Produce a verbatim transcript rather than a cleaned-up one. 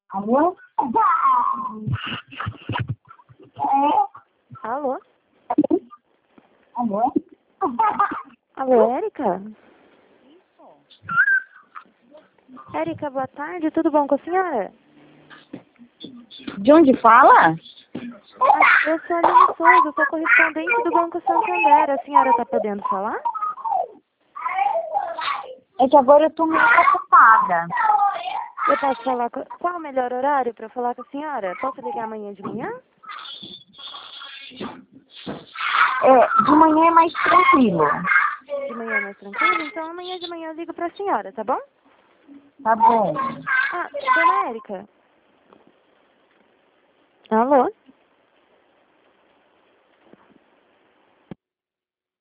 Alô? Alô? Alô? Alô, Érica? Érica, boa tarde, tudo bom com a senhora? De onde fala? Ah, eu sou a Aline Souza, sou correspondente do Banco Santander. A senhora está podendo falar? É que agora eu tô meio ocupada. Eu posso falar com... Qual o melhor horário para falar com a senhora? Posso ligar amanhã de manhã? É, de manhã é mais tranquilo. De manhã é mais tranquilo? Então amanhã de manhã eu ligo para a senhora, tá bom? Tá bom. Ah, dona Érica. Alô?